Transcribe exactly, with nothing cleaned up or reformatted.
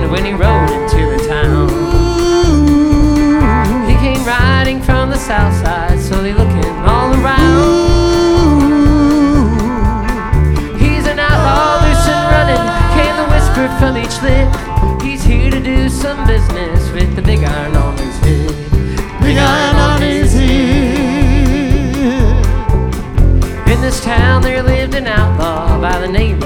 when he rode into a town. He came riding from the south side, slowly looking all around. He's an outlaw, loose and running, came the whisper from each lip. He's here to do some business with the big iron on his head. Big iron on his head. In this town there lived an outlaw by the name